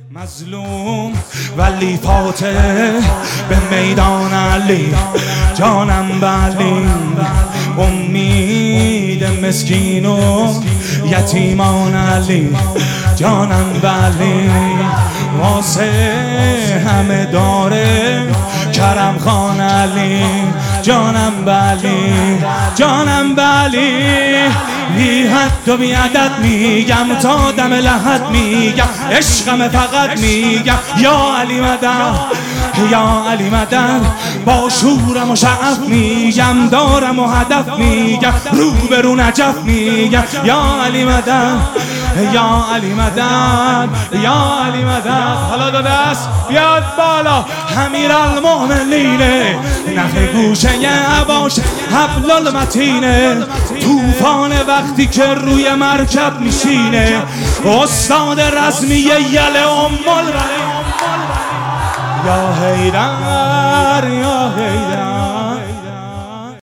مظلوم ولی فاتح به میدان علی، جانم بلی امید مسکین و یتیمان علی، جانم بلی واسه همه داره کرم خان علی، جانم بلی جانم بلی. بی حد و بی عدد میگم تا دم لحد میگم، عشقم فقط میگم یا علی مدد یا علی مدد. با شورم و شعف میگم، دارم و هدف میگم، رو به رو نجف میگم یا علی مدد یا علی مدد یا علی مدد. حالا دو دست بیاد بالا، امیر المؤمنینه نخ گوشه عباش حبل المتینه، طوفان وقتی که روی مرکب میشینه، استاد رسمی یل ام البنین. یا حیدر یا